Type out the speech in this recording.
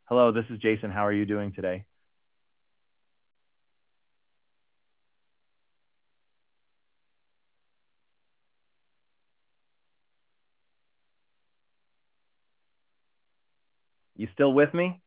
Hello, this is Jason. How are you doing today? You still with me?